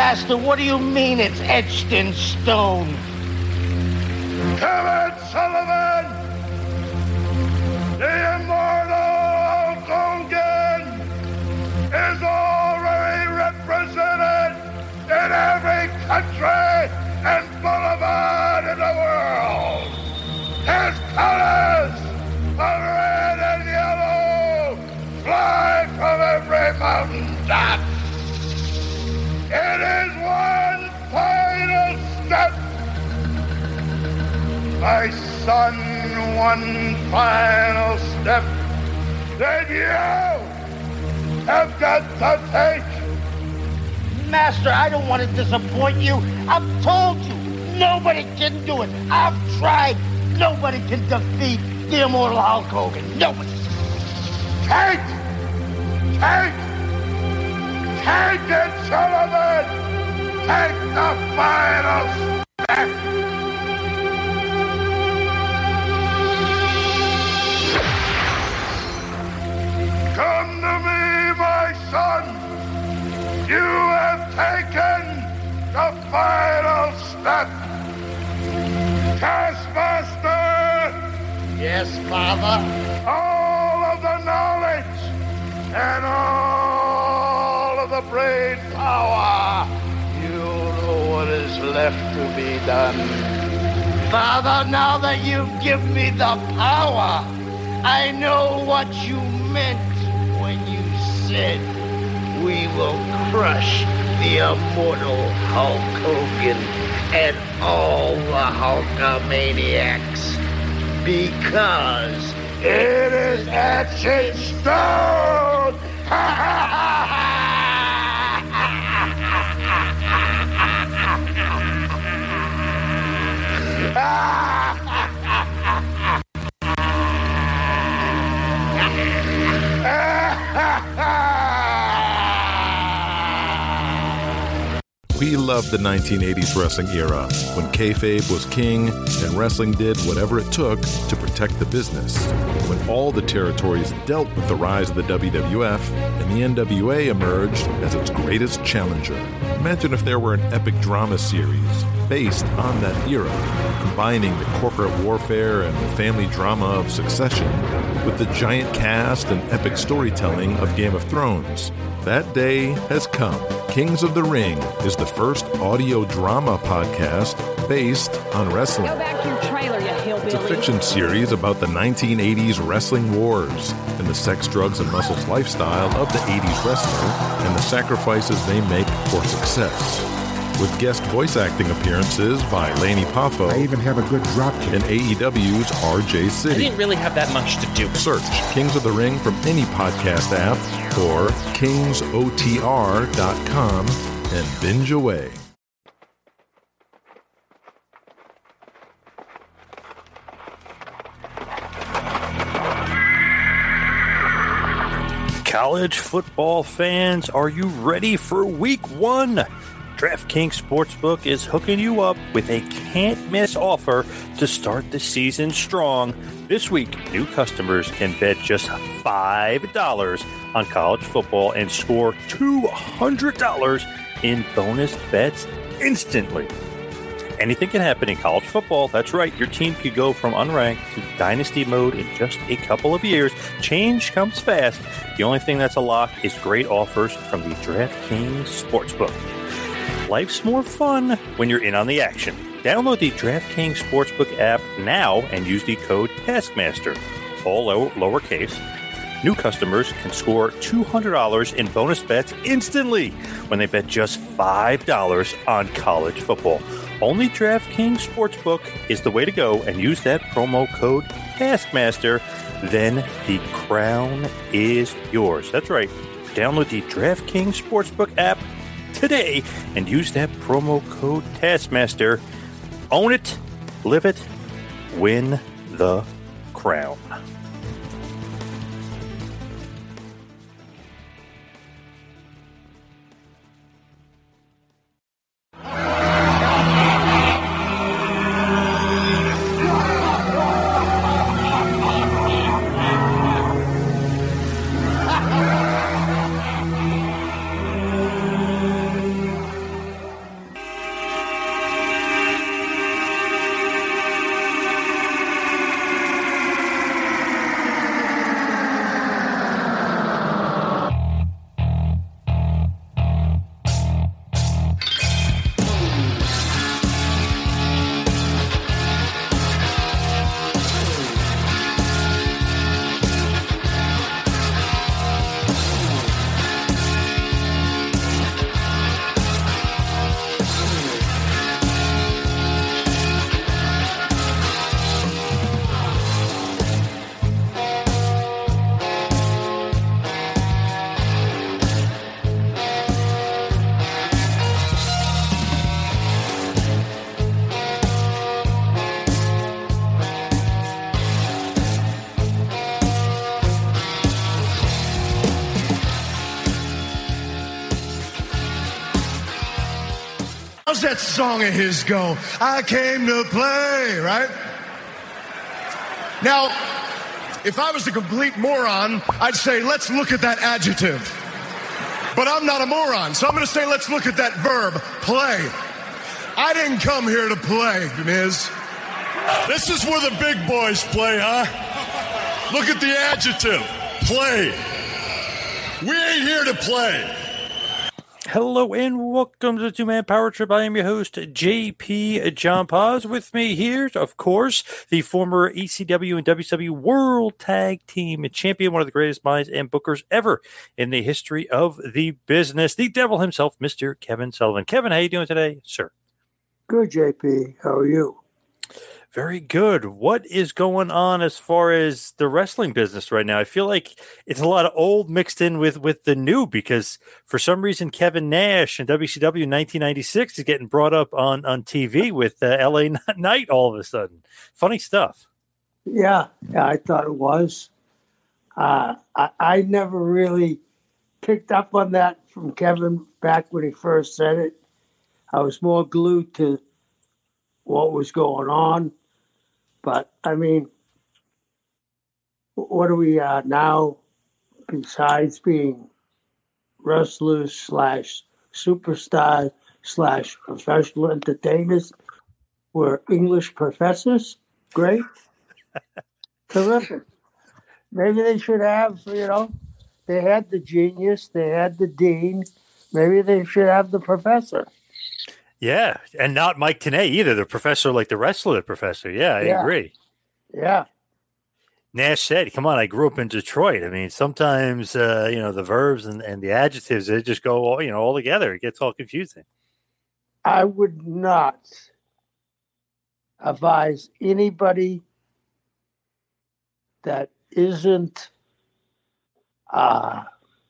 Master, what do you mean it's etched in stone? Kevin Sullivan, the immortal Hulk Hogan, is already represented in every country and boulevard in the world. His colors of red and yellow fly from every mountain top. It is one final step. My son, one final step that you have got to take. Master, I don't want to disappoint you. I've told you, nobody can do it. I've tried. Nobody can defeat the immortal Hulk Hogan. Nobody. Take it, Sullivan. Take the final step. Come to me, my son. You have taken the final step. Taskmaster! Yes, Father? All of the knowledge and all of the brain power. You know what is left to be done. Father, now that you give me the power, I know what you meant when you said we will crush the immortal Hulk Hogan and all the Hulkamaniacs, because it is etched in stone. We loved the 1980s wrestling era, when kayfabe was king and wrestling did whatever it took to protect the business. When all the territories dealt with the rise of the WWF and the NWA emerged as its greatest challenger. Imagine if there were an epic drama series based on that era, combining the corporate warfare and family drama of Succession with the giant cast and epic storytelling of Game of Thrones. That day has come. Kings of the Ring is the first audio drama podcast based on wrestling. Go back to your trailer, you hillbilly. It's a fiction series about the 1980s wrestling wars and the sex, drugs, and muscles lifestyle of the 80s wrestler and the sacrifices they make for success. With guest voice acting appearances by Laney Poffo. I even have a good drop kick. And AEW's RJ City. I didn't really have that much to do. Search Kings of the Ring from any podcast app or kingsotr.com and binge away. College football fans, are you ready for week 1? DraftKings Sportsbook is hooking you up with a can't-miss offer to start the season strong. This week, new customers can bet just $5 on college football and score $200 in bonus bets instantly. Anything can happen in college football. That's right. Your team could go from unranked to dynasty mode in just a couple of years. Change comes fast. The only thing that's a lock is great offers from the DraftKings Sportsbook. Life's more fun when you're in on the action. Download the DraftKings Sportsbook app now and use the code TASKMASTER, all lowercase. New customers can score $200 in bonus bets instantly when they bet just $5 on college football. Only DraftKings Sportsbook is the way to go, and use that promo code TASKMASTER. Then the crown is yours. That's right. Download the DraftKings Sportsbook app today and use that promo code Taskmaster. Own it, live it, win the crown. How's that song of his go? I came to play, right? Now, if I was a complete moron, I'd say, let's look at that adjective. But I'm not a moron, so I'm going to say, let's look at that verb, play. I didn't come here to play, Miz. This is where the big boys play, huh? Look at the adjective, play. We ain't here to play. Hello and welcome to the Two-Man Power Trip. I am your host, JP John Paz. With me here, of course, the former ECW and WCW World Tag Team Champion, one of the greatest minds and bookers ever in the history of the business, the devil himself, Mr. Kevin Sullivan. Kevin, how you doing today, sir? Good, JP. How are you? Very good. What is going on as far as the wrestling business right now? I feel like it's a lot of old mixed in with the new, because for some reason Kevin Nash in WCW in 1996 is getting brought up on TV with LA Knight all of a sudden. Funny stuff. Yeah, I thought it was. I never really picked up on that from Kevin back when he first said it. I was more glued to what was going on. But, I mean, what are we now, besides being wrestlers / superstars / professional entertainers? We're English professors? Great. Terrific. Maybe they should have, they had the genius, they had the dean. Maybe they should have the professor. Yeah, and not Mike Tenay either, the professor, like the wrestler, the professor. Yeah, I agree. Yeah. Nash said, come on, I grew up in Detroit. I mean, sometimes, the verbs and the adjectives, they just go, all together. It gets all confusing. I would not advise anybody that isn't a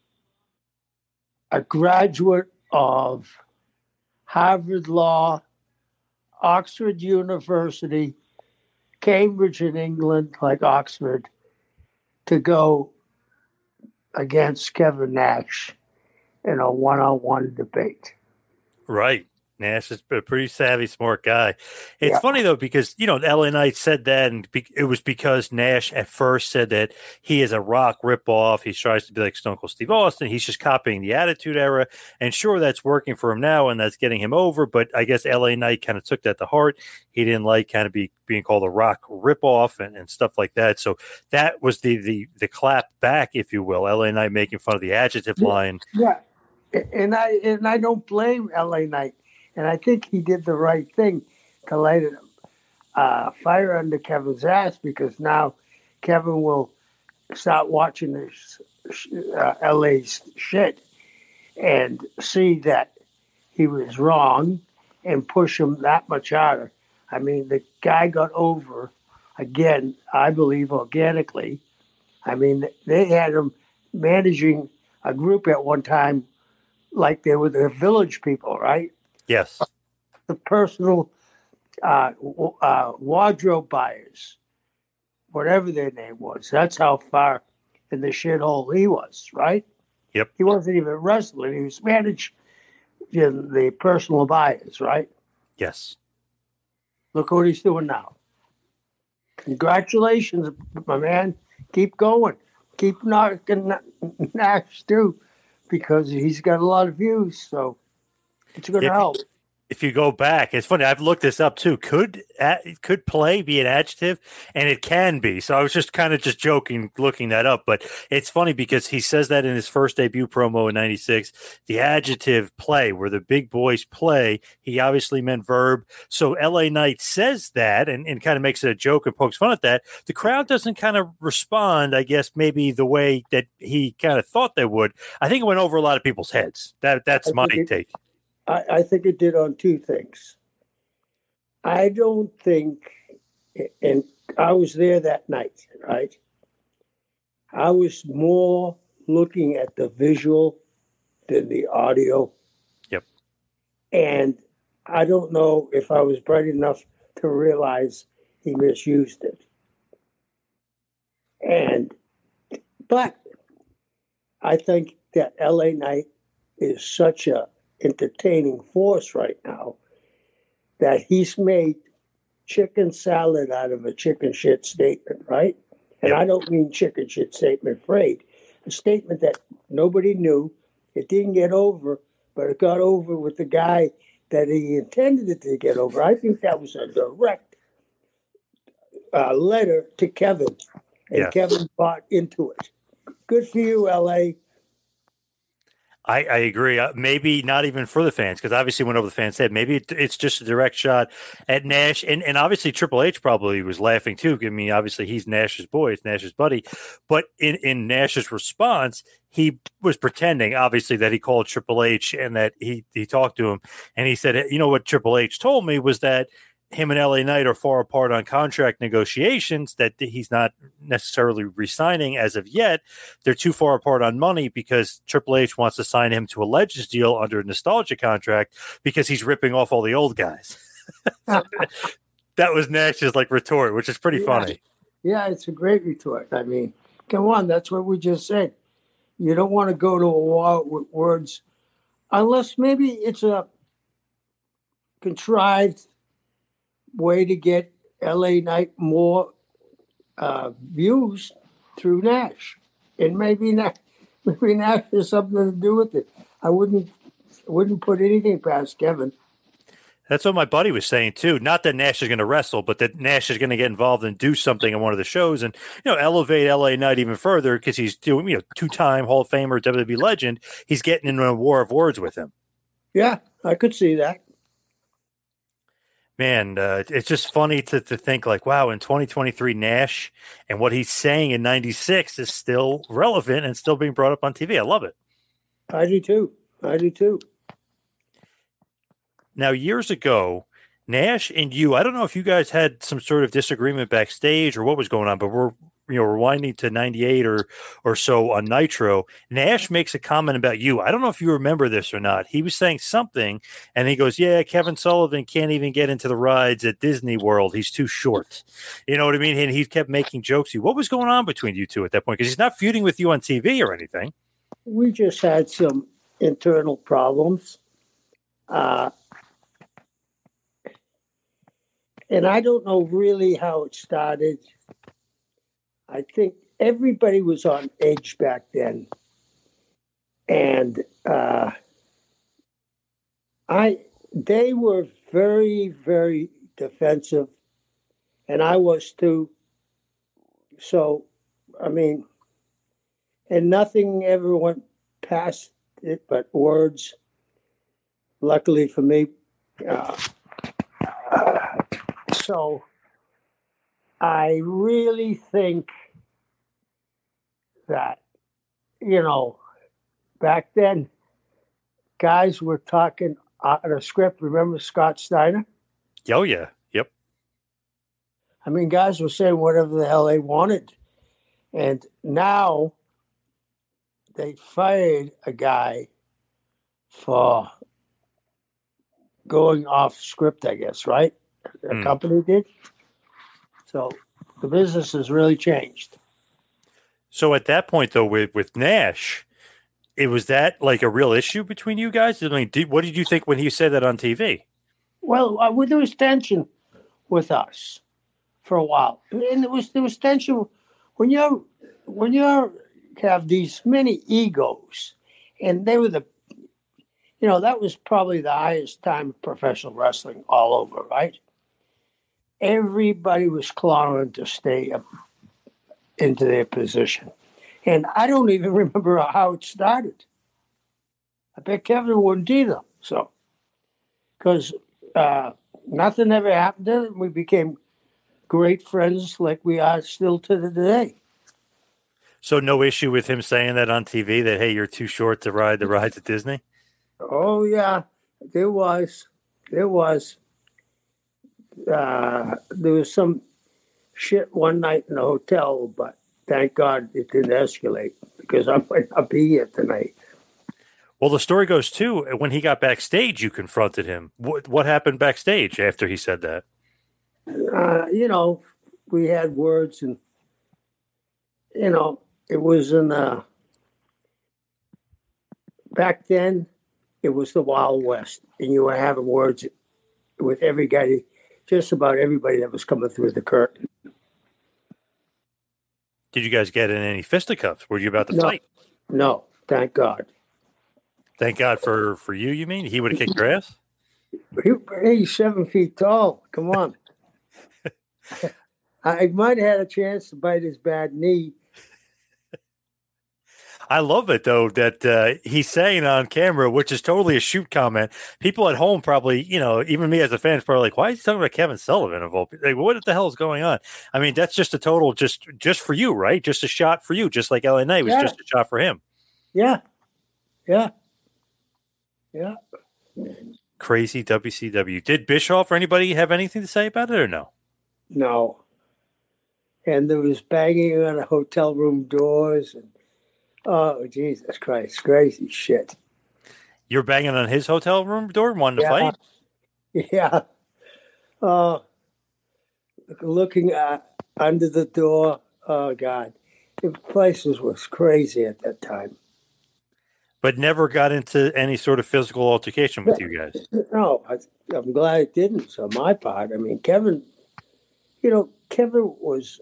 graduate of Harvard Law, Oxford University, Cambridge in England, like Oxford, to go against Kevin Nash in a one-on-one debate. Right. Nash is a pretty savvy, smart guy. It's funny, though, because, LA Knight said that, and it was because Nash at first said that he is a Rock ripoff. He tries to be like Stone Cold Steve Austin. He's just copying the Attitude Era. And sure, that's working for him now, and that's getting him over. But I guess LA Knight kind of took that to heart. He didn't like kind of being called a Rock ripoff and stuff like that. So that was the clap back, if you will. LA Knight making fun of the adjective line. Yeah, and I don't blame LA Knight. And I think he did the right thing to light a fire under Kevin's ass, because now Kevin will start watching this LA's shit and see that he was wrong and push him that much harder. I mean, the guy got over, again, I believe, organically. I mean, they had him managing a group at one time like they were the Village People, right? Yes. The personal wardrobe buyers, whatever their name was. That's how far in the shithole he was, right? Yep. He wasn't even wrestling. He was managing the personal buyers, right? Yes. Look what he's doing now. Congratulations, my man. Keep going. Keep knocking Nash too, because he's got a lot of views, so it's going to help. If you go back, it's funny. I've looked this up too. Could play be an adjective? And it can be. So I was just kind of joking, looking that up. But it's funny because he says that in his first debut promo in '96. The adjective play, where the big boys play, he obviously meant verb. So LA Knight says that and kind of makes it a joke and pokes fun at that. The crowd doesn't kind of respond, I guess, maybe the way that he kind of thought they would. I think it went over a lot of people's heads. That's my take. I think it did on two things. I don't think, and I was there that night, right? I was more looking at the visual than the audio. Yep. And I don't know if I was bright enough to realize he misused it. But I think that LA Knight is such a entertaining force right now that he's made chicken salad out of a chicken shit statement, right? And I don't mean chicken shit statement freight. A statement that nobody knew. It didn't get over, but it got over with the guy that he intended it to get over. I think that was a direct letter to Kevin, and Kevin bought into it. Good for you, L.A. I agree. Maybe not even for the fans, because obviously went over the fans' head. Maybe it's just a direct shot at Nash. And obviously Triple H probably was laughing too. I mean, obviously he's Nash's boy, it's Nash's buddy. But in Nash's response, he was pretending, obviously, that he called Triple H and that he talked to him. And he said, you know what Triple H told me was that him and LA Knight are far apart on contract negotiations, that he's not necessarily re-signing as of yet. They're too far apart on money because Triple H wants to sign him to a Legends deal under a nostalgia contract because he's ripping off all the old guys. So that was Nash's retort, which is pretty funny. Yeah, it's a great retort. I mean, come on, that's what we just said. You don't want to go to a wall with words unless maybe it's a contrived way to get LA Knight more views through Nash. And maybe Nash has something to do with it. I wouldn't put anything past Kevin. That's what my buddy was saying too. Not that Nash is going to wrestle, but that Nash is going to get involved and do something in one of the shows and elevate LA Knight even further because he's doing two-time Hall of Famer, WWE legend. He's getting into a war of words with him. Yeah, I could see that. Man, it's just funny to think wow, in 2023, Nash and what he's saying in 96 is still relevant and still being brought up on TV. I love it. I do too. Now, years ago, Nash and you, I don't know if you guys had some sort of disagreement backstage or what was going on, but we're rewinding to 98 or so on Nitro. Nash makes a comment about you. I don't know if you remember this or not. He was saying something, and he goes, yeah, Kevin Sullivan can't even get into the rides at Disney World. He's too short. You know what I mean? And he kept making jokes. What was going on between you two at that point? Because he's not feuding with you on TV or anything. We just had some internal problems. And I don't know really how it started. I think everybody was on edge back then. And they were very, very defensive. And I was too. So, I mean, and nothing ever went past it but words. Luckily for me. So I really think that, back then, guys were talking out of a script. Remember Scott Steiner? Oh, yeah. Yep. I mean, guys were saying whatever the hell they wanted. And now they fired a guy for going off script, I guess, right? The company did. So the business has really changed. So at that point, though, with Nash, was that a real issue between you guys? I mean, what did you think when he said that on TV? Well, there was tension with us for a while, and there was tension when you have these many egos, and they were that was probably the highest time of professional wrestling all over, right? Everybody was clamoring to stay up into their position. And I don't even remember how it started. I bet Kevin wouldn't either. So, because nothing ever happened to it. We became great friends like we are still to today. So no issue with him saying that on TV that, hey, you're too short to ride the rides at Disney? Oh, yeah, there was. There was some shit one night in the hotel, but thank God it didn't escalate because I might not be here tonight. Well, the story goes, too, when he got backstage, you confronted him. What happened backstage after he said that? We had words and, it was back then, it was the Wild West, and you were having words with every guy, just about everybody that was coming through the curtain. Did you guys get in any fisticuffs? Were you about to fight? No, thank God. Thank God for you, you mean? He would have kicked your ass? He's 7 feet tall. Come on. I might have had a chance to bite his bad knee. I love it, though, that he's saying on camera, which is totally a shoot comment. People at home probably, even me as a fan is probably like, why is he talking about Kevin Sullivan? Like, what the hell is going on? I mean, that's just a total, just for you, right? Just a shot for you, just like LA Knight was just a shot for him. Yeah. Crazy WCW. Did Bischoff or anybody have anything to say about it or no? No. And there was banging on hotel room doors and oh, Jesus Christ. Crazy shit. You're banging on his hotel room door, wanting to fight? Yeah. Looking under the door. Oh, God. The place was crazy at that time. But never got into any sort of physical altercation with you guys? No. I'm glad it didn't, on my part. I mean, Kevin was...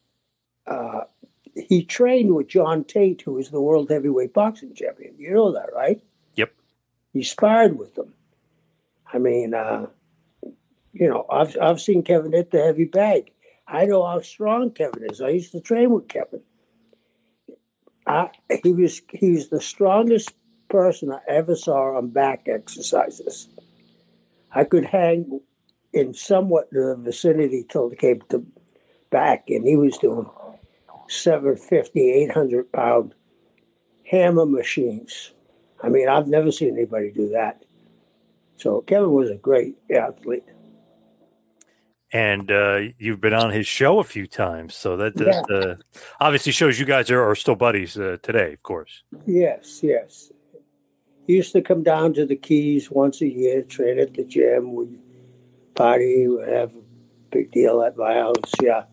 he trained with John Tate, who was the world heavyweight boxing champion. You know that, right? Yep. He sparred with them. I mean, I've seen Kevin hit the heavy bag. I know how strong Kevin is. I used to train with Kevin. He was the strongest person I ever saw on back exercises. I could hang in somewhat the vicinity till it came to back, and he was doing 750, 800-pound hammer machines. I mean, I've never seen anybody do that. So Kevin was a great athlete. And you've been on his show a few times, so that obviously shows you guys are still buddies today, of course. Yes. He used to come down to the Keys once a year, train at the gym, we'd party, we'd have a big deal at my house, yeah.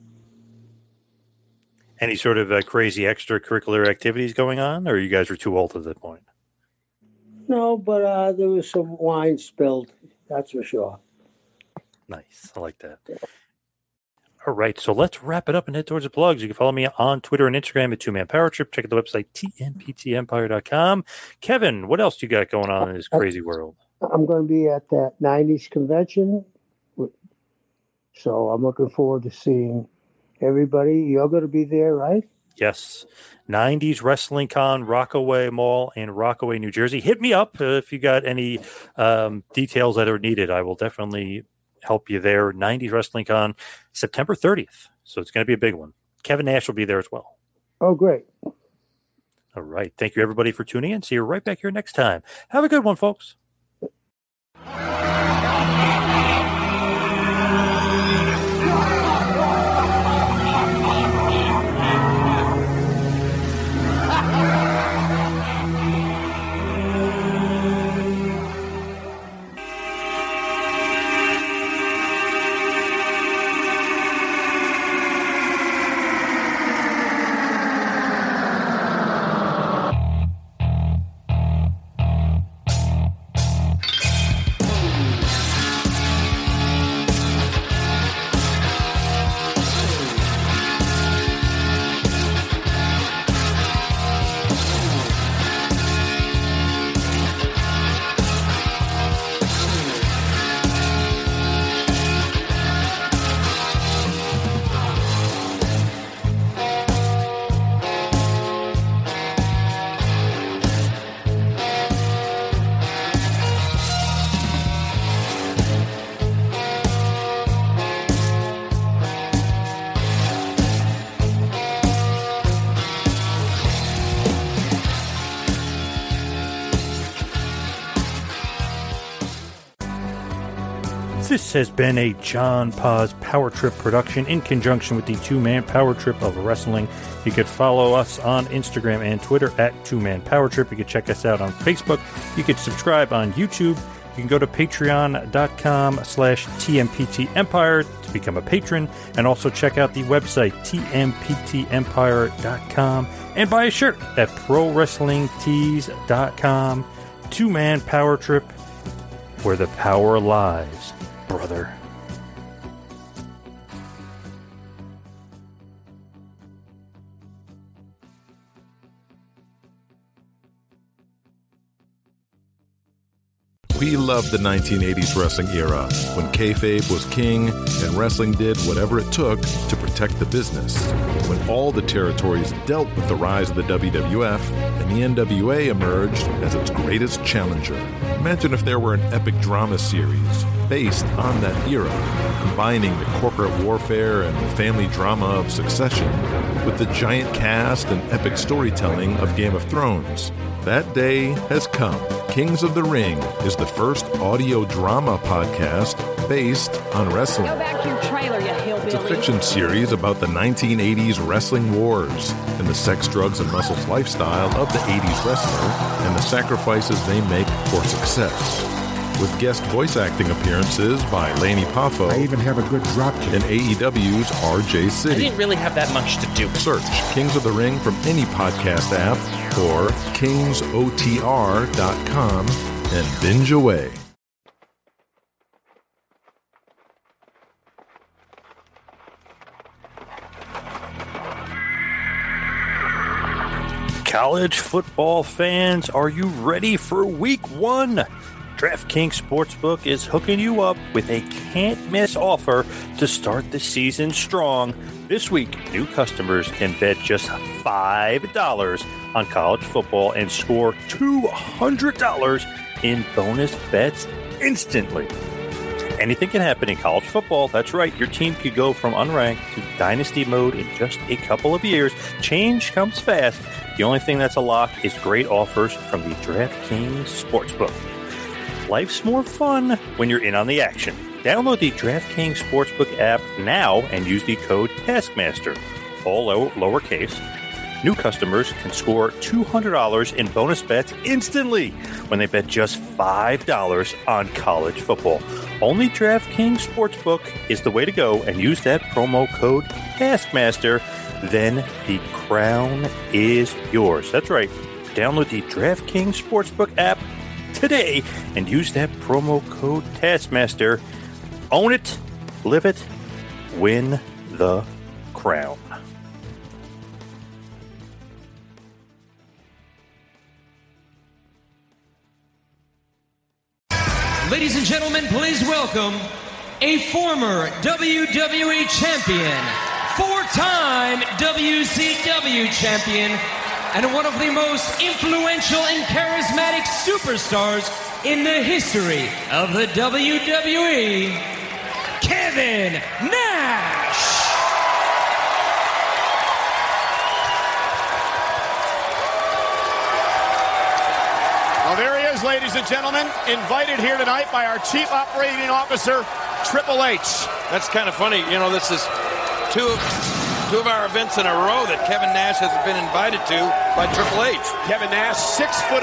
Any sort of crazy extracurricular activities going on, or you guys were too old at that point? No, but there was some wine spilled, that's for sure. Nice. I like that. All right, so let's wrap it up and head towards the plugs. You can follow me on Twitter and Instagram at 2Man Power Trip. Check out the website, tmptempire.com. Kevin, what else do you got going on in this crazy world? I'm going to be at that 90s convention, so I'm looking forward to seeing everybody. You're going to be there, right? Yes. 90s Wrestling Con, Rockaway Mall in Rockaway, New Jersey. Hit me up if you got any details that are needed. I will definitely help you there. 90s Wrestling Con, September 30th. So it's going to be a big one. Kevin Nash will be there as well. Oh, great. All right. Thank you, everybody, for tuning in. See you right back here next time. Have a good one, folks. This has been a John Paz Power Trip production in conjunction with the 2-Man Power Trip of Wrestling. You could follow us on Instagram and Twitter at 2-Man Power Trip. You can check us out on Facebook. You could subscribe on YouTube. You can go to patreon.com/TMPT Empire to become a patron, and also check out the website tmptempire.com and buy a shirt at prowrestlingtees.com. 2-Man Power Trip, where the power lies. brother. We loved the 1980s wrestling era, when kayfabe was king and wrestling did whatever it took to protect the business. When all the territories dealt with the rise of the WWF and the NWA emerged as its greatest challenger. Imagine if there were an epic drama series based on that era, combining the corporate warfare and family drama of Succession with the giant cast and epic storytelling of Game of Thrones. That day has come. Kings of the Ring is the first audio drama podcast based on wrestling. Go back to your trailer, you hillbilly. It's a fiction series about the 1980s wrestling wars and the sex, drugs, and muscles lifestyle of the 80s wrestler and the sacrifices they make for success. With guest voice acting appearances by Laney Poffo. I even have a good drop kick. And AEW's RJ City. I didn't really have that much to do. Search Kings of the Ring from any podcast app or kingsotr.com and binge away. College football fans, are you ready for week 1? DraftKings Sportsbook is hooking you up with a can't-miss offer to start the season strong. This week, new customers can bet just $5 on college football and score $200 in bonus bets instantly. Anything can happen in college football. That's right. Your team could go from unranked to dynasty mode in just a couple of years. Change comes fast. The only thing that's a lock is great offers from the DraftKings Sportsbook. Life's more fun when you're in on the action. Download the DraftKings Sportsbook app now and use the code TASKMASTER, all lowercase. New customers can score $200 in bonus bets instantly when they bet just $5 on college football. Only DraftKings Sportsbook is the way to go, and use that promo code TASKMASTer. Then the crown is yours. That's right. Download the DraftKings Sportsbook app today and use that promo code Taskmaster. Own it, live it, win the crown. Ladies and gentlemen, please welcome a former WWE champion, 4-time WCW champion, and one of the most influential and charismatic superstars in the history of the WWE, Kevin Nash. Well, there he is, ladies and gentlemen, invited here tonight by our Chief Operating Officer, Triple H. That's kind of funny. You know, this is two of our events in a row that Kevin Nash has been invited to by Triple H. Kevin Nash, 6'11",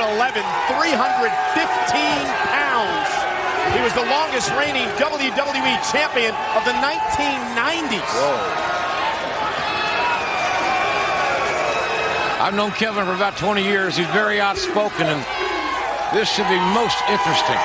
315 pounds. He was the longest reigning WWE champion of the 1990s. Whoa. I've known Kevin for about 20 years. He's very outspoken, and this should be most interesting.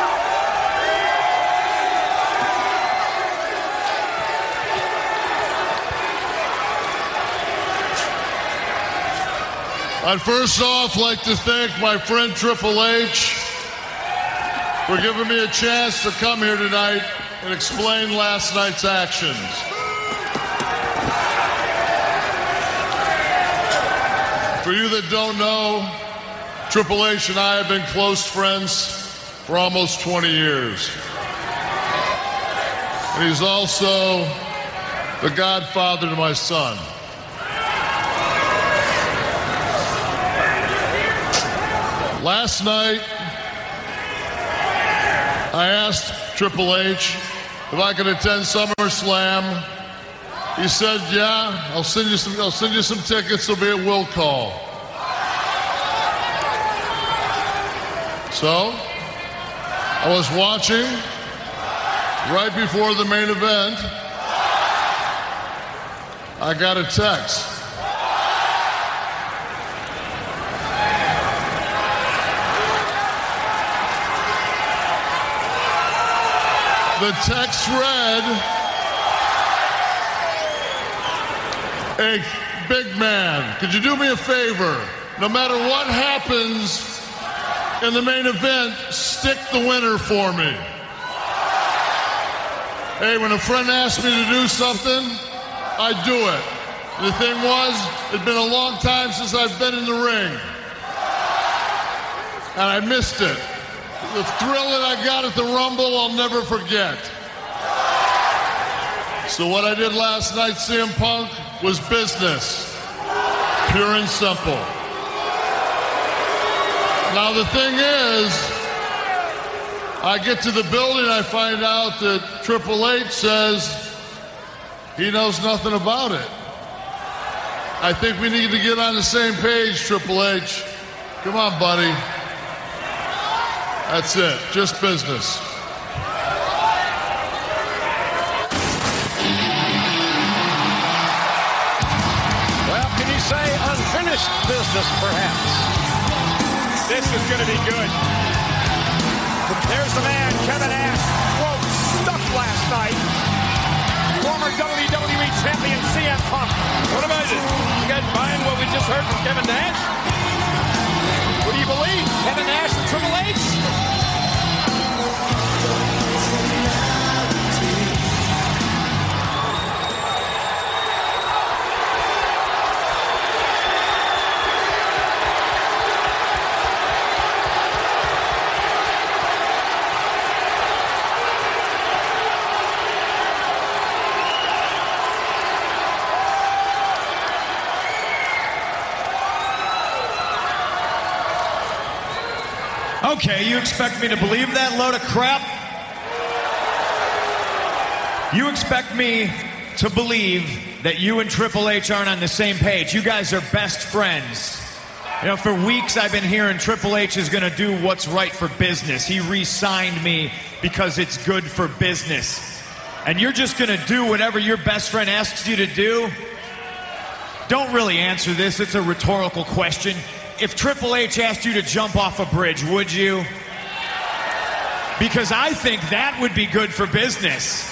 I'd first off like to thank my friend Triple H for giving me a chance to come here tonight and explain last night's actions. For you that don't know, Triple H and I have been close friends for almost 20 years. And he's also the godfather to my son. Last night, I asked Triple H if I could attend SummerSlam. He said, "Yeah, I'll send you some tickets. There'll be a will call." So, I was watching right before the main event. I got a text. The text read, "Hey, big man, could you do me a favor? No matter what happens in the main event, stick the winner for me." Hey, when a friend asks me to do something, I do it. And the thing was, it'd been a long time since I've been in the ring. And I missed it. The thrill that I got at the Rumble, I'll never forget. So what I did last night, CM Punk, was business. Pure and simple. Now the thing is, I get to the building, I find out that Triple H says he knows nothing about it. I think we need to get on the same page, Triple H. Come on, buddy. That's it. Just business. Well, can you say unfinished business, perhaps? This is going to be good. There's the man, Kevin Nash, quote, stuck last night. Former WWE champion CM Punk. What about it? You guys buying what we just heard from Kevin Nash? What do you believe? Kevin Nash and Triple H? Okay, you expect me to believe that load of crap? You expect me to believe that you and Triple H aren't on the same page. You guys are best friends. You know, for weeks I've been hearing Triple H is going to do what's right for business. He re-signed me because it's good for business. And you're just going to do whatever your best friend asks you to do? Don't really answer this. It's a rhetorical question. If Triple H asked you to jump off a bridge, would you? Because I think that would be good for business.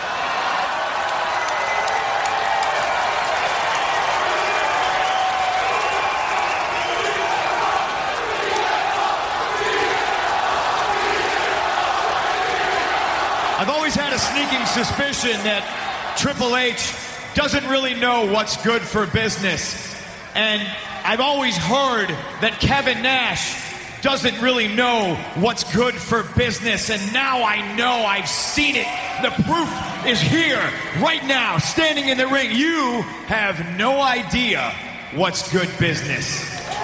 I've always had a sneaking suspicion that Triple H doesn't really know what's good for business. And I've always heard that Kevin Nash doesn't really know what's good for business. And now I know, I've seen it. The proof is here, right now, standing in the ring. You have no idea what's good business.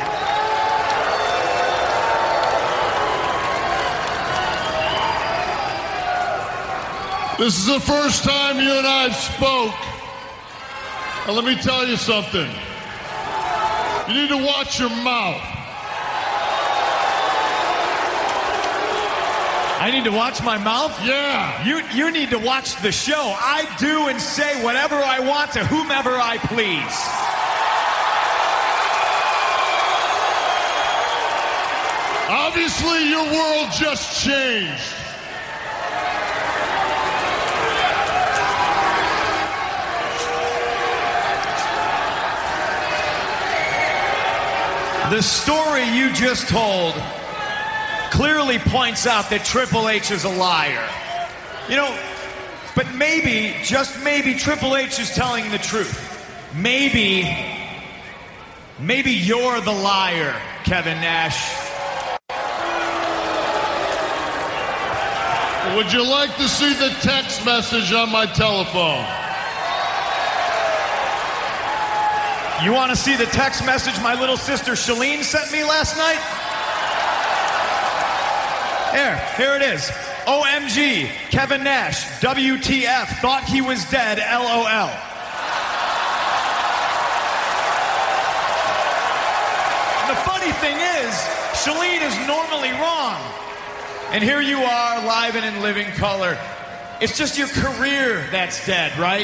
This is the first time you and I spoke. And let me tell you something. You need to watch your mouth. I need to watch my mouth? Yeah. You need to watch the show. I do and say whatever I want to whomever I please. Obviously, your world just changed. The story you just told clearly points out that Triple H is a liar. You know, but maybe, just maybe, Triple H is telling the truth. Maybe you're the liar, Kevin Nash. Would you like to see the text message on my telephone? You want to see the text message my little sister Shalene sent me last night? Here it is. OMG, Kevin Nash, WTF, thought he was dead, LOL. The funny thing is, Shalene is normally wrong. And here you are, live and in living color. It's just your career that's dead, right?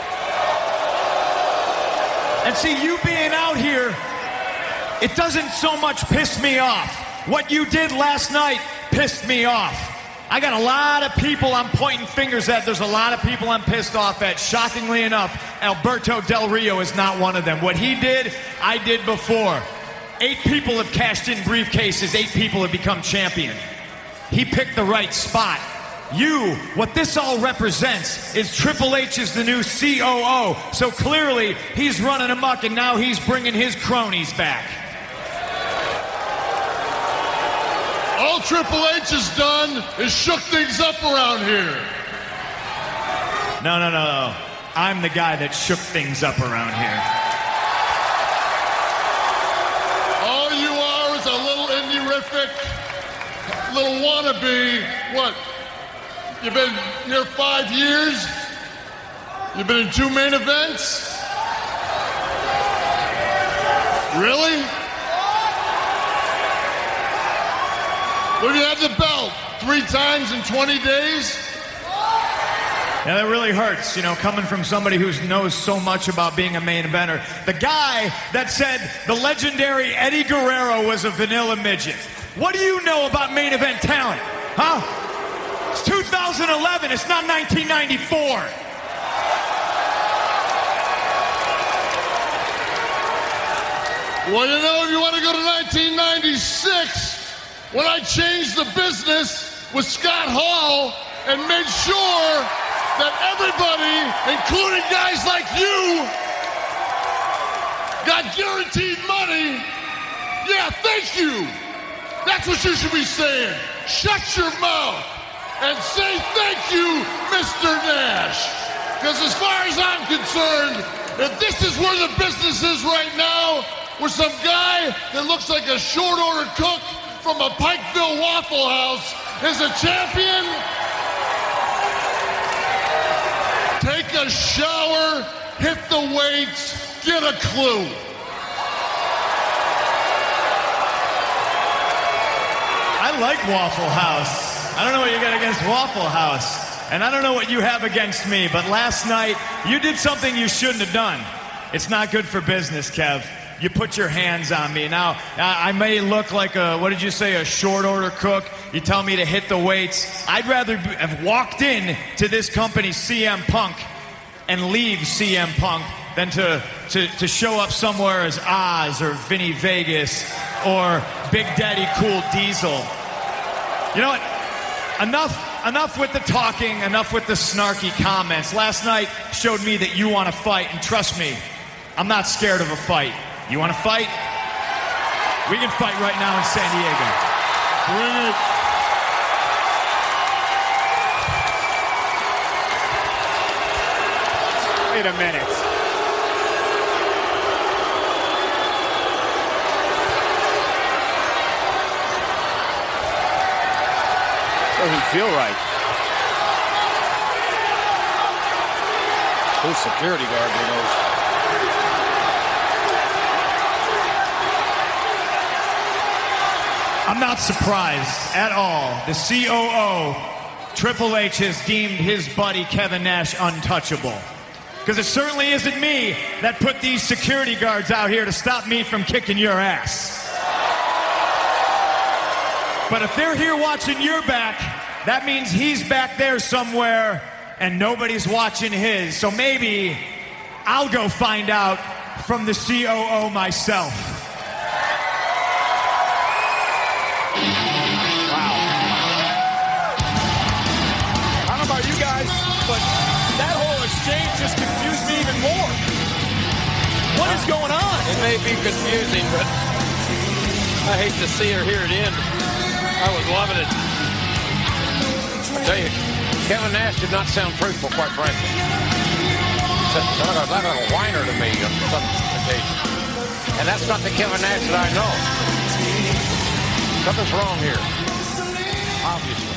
And see, you being out here, it doesn't so much piss me off. What you did last night pissed me off. I got a lot of people I'm pointing fingers at. There's a lot of people I'm pissed off at. Shockingly enough, Alberto Del Rio is not one of them. What he did, I did before. 8 people have cashed in briefcases. 8 people have become champion. He picked the right spot. What this all represents is Triple H is the new COO. So clearly, he's running amok, and now he's bringing his cronies back. All Triple H has done is shook things up around here. No. I'm the guy that shook things up around here. All you are is a little indie-rific, little wannabe. What? You've been here 5 years? You've been in 2 main events? Really? When you had the belt 3 times in 20 days? Yeah, that really hurts, coming from somebody who knows so much about being a main eventer. The guy that said the legendary Eddie Guerrero was a vanilla midget. What do you know about main event talent? Huh? It's 2011, it's not 1994. Well, if you want to go to 1996, when I changed the business with Scott Hall and made sure that everybody, including guys like you, got guaranteed money. Yeah, thank you. That's what you should be saying. Shut your mouth and say thank you, Mr. Nash. Because as far as I'm concerned, if this is where the business is right now, with some guy that looks like a short order cook from a Pikeville Waffle House is a champion, take a shower, hit the weights, get a clue. I like Waffle House. I don't know what you got against Waffle House. And I don't know what you have against me, but last night you did something you shouldn't have done. It's not good for business, Kev. You put your hands on me. Now, I may look like a short order cook. You tell me to hit the weights. I'd rather have walked in to this company, CM Punk, and leave CM Punk than to show up somewhere as Oz or Vinny Vegas or Big Daddy Cool Diesel. You know what? Enough with the talking, enough with the snarky comments. Last night showed me that you want to fight, and trust me, I'm not scared of a fight. You want to fight? We can fight right now in San Diego. Bring it. Wait a minute. Doesn't feel right. Who's security guard knows? I'm not surprised at all. The COO, Triple H, has deemed his buddy Kevin Nash untouchable. Because it certainly isn't me that put these security guards out here to stop me from kicking your ass. But if they're here watching your back, that means he's back there somewhere and nobody's watching his. So maybe I'll go find out from the COO myself. But that whole exchange just confused me even more. What is going on? It may be confusing, but I hate to see her here at the end. I was loving it. I tell you, Kevin Nash did not sound truthful, quite frankly. Sounded like a whiner to me on some occasion. And that's not the Kevin Nash that I know. Something's wrong here. Obviously.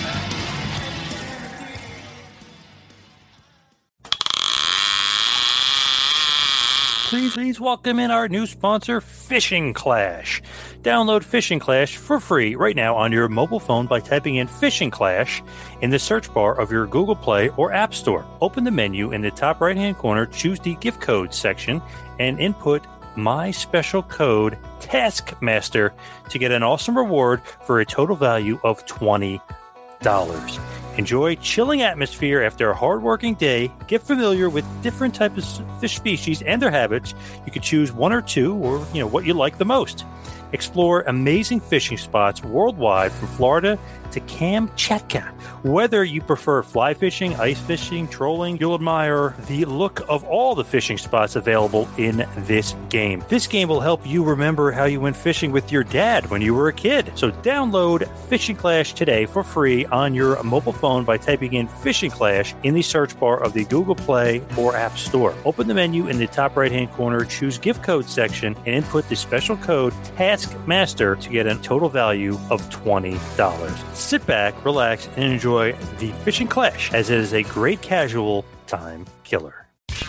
Please welcome in our new sponsor, Fishing Clash. Download Fishing Clash for free right now on your mobile phone by typing in Fishing Clash in the search bar of your Google Play or App Store. Open the menu in the top right-hand corner, choose the gift code section, and input my special code, Taskmaster, to get an awesome reward for a total value of $20. Enjoy chilling atmosphere after a hard-working day. Get familiar with different types of fish species and their habits. You can choose one or two, or what you like the most. Explore amazing fishing spots worldwide from Florida to Kamchatka. Whether you prefer fly fishing, ice fishing, trolling, you'll admire the look of all the fishing spots available in this game. This game will help you remember how you went fishing with your dad when you were a kid. So download Fishing Clash today for free on your mobile phone by typing in Fishing Clash in the search bar of the Google Play or App Store. Open the menu in the top right-hand corner, choose Gift Code section, and input the special code Taskmaster to get a total value of $20. Sit back, relax, and enjoy the Fishing Clash, as it is a great casual time killer.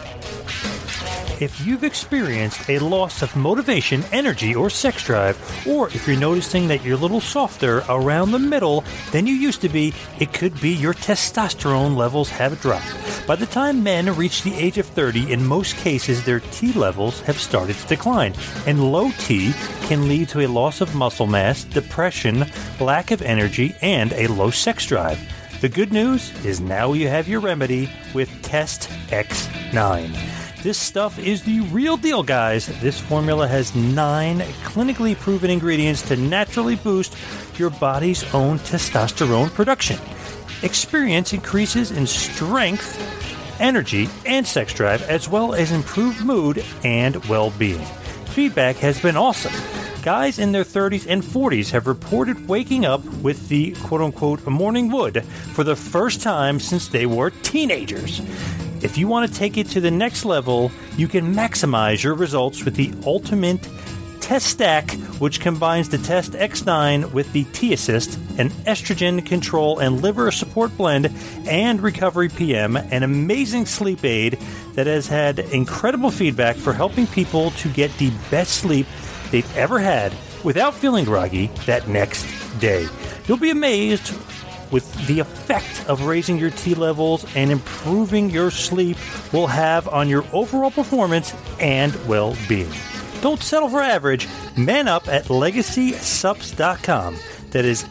If you've experienced a loss of motivation, energy, or sex drive, or if you're noticing that you're a little softer around the middle than you used to be, it could be your testosterone levels have dropped. By the time men reach the age of 30, in most cases, their T levels have started to decline, and low T can lead to a loss of muscle mass, depression, lack of energy, and a low sex drive. The good news is now you have your remedy with Test X9. This stuff is the real deal, guys. This formula has 9 clinically proven ingredients to naturally boost your body's own testosterone production. Experience increases in strength, energy, and sex drive, as well as improved mood and well-being. Feedback has been awesome. Guys in their 30s and 40s have reported waking up with the quote-unquote morning wood for the first time since they were teenagers. If you want to take it to the next level, you can maximize your results with the Ultimate Test Stack, which combines the Test X9 with the T-Assist, an estrogen control and liver support blend, and Recovery PM, an amazing sleep aid that has had incredible feedback for helping people to get the best sleep they've ever had without feeling groggy that next day. You'll be amazed with the effect of raising your T levels and improving your sleep will have on your overall performance and well-being. Don't settle for average. Man up at LegacySupps.com. That is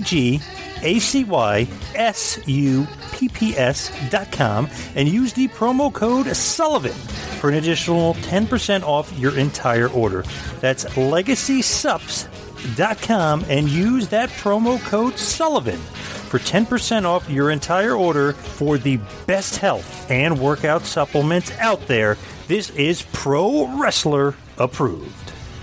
LegacySupps.com, and use the promo code Sullivan for an additional 10% off your entire order. That's LegacySupps.com, and use that promo code Sullivan for 10% off your entire order for the best health and workout supplements out there. This is Pro Wrestler approved.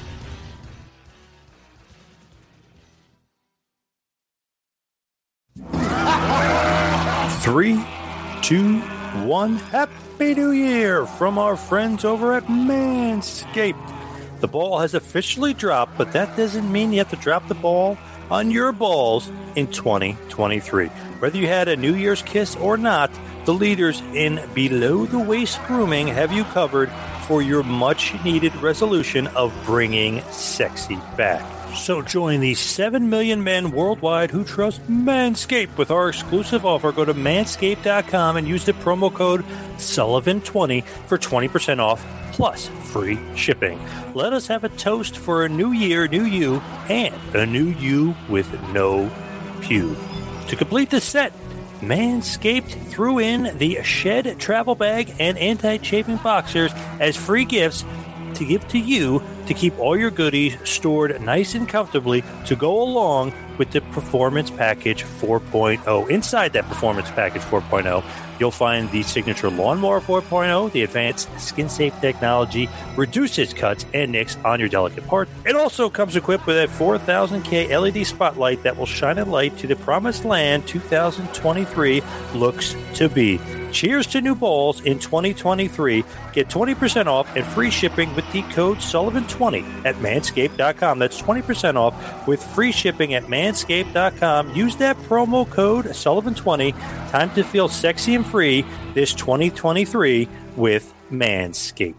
3, 2, 1. Happy New Year from our friends over at Manscaped. The ball has officially dropped, but that doesn't mean you have to drop the ball on your balls in 2023. Whether you had a New Year's kiss or not, the leaders in below-the-waist grooming have you covered for your much-needed resolution of bringing sexy back. So join the 7 million men worldwide who trust Manscaped with our exclusive offer. Go to manscaped.com and use the promo code Sullivan20 for 20% off plus free shipping. Let us have a toast for a new year, new you, and a new you with no pube. To complete the set, Manscaped threw in the Shed travel bag and anti-chafing boxers as free gifts to give to you to keep all your goodies stored nice and comfortably to go along with the Performance Package 4.0. Inside that Performance Package 4.0, you'll find the signature Lawnmower 4.0, the advanced skin-safe technology, reduces cuts and nicks on your delicate part. It also comes equipped with a 4000K LED spotlight that will shine a light to the promised land 2023 looks to be. Cheers to new balls in 2023. Get 20% off and free shipping with the code Sullivan20 at manscaped.com. That's 20% off with free shipping at manscaped.com. Use that promo code Sullivan20. Time to feel sexy and free this 2023 with Manscaped.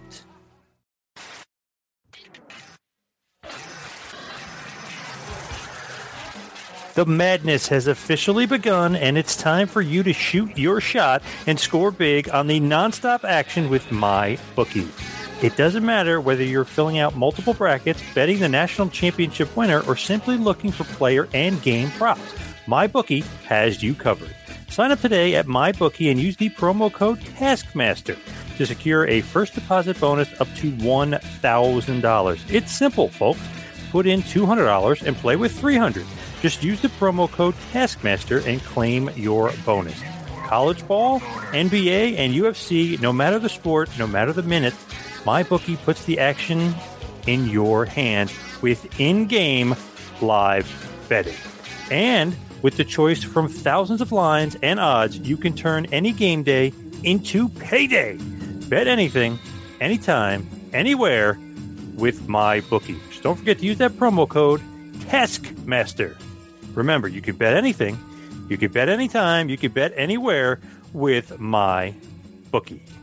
The madness has officially begun, and it's time for you to shoot your shot and score big on the nonstop action with MyBookie. It doesn't matter whether you're filling out multiple brackets, betting the national championship winner, or simply looking for player and game props. MyBookie has you covered. Sign up today at MyBookie and use the promo code Taskmaster to secure a first deposit bonus up to $1,000. It's simple, folks. Put in $200 and play with $300. Just use the promo code Taskmaster and claim your bonus. College ball, NBA, and UFC, no matter the sport, no matter the minute, MyBookie puts the action in your hand with in-game live betting. And with the choice from thousands of lines and odds, you can turn any game day into payday. Bet anything, anytime, anywhere with MyBookie. Just don't forget to use that promo code Taskmaster. Remember, you can bet anything, you can bet anytime, you can bet anywhere with MyBookie.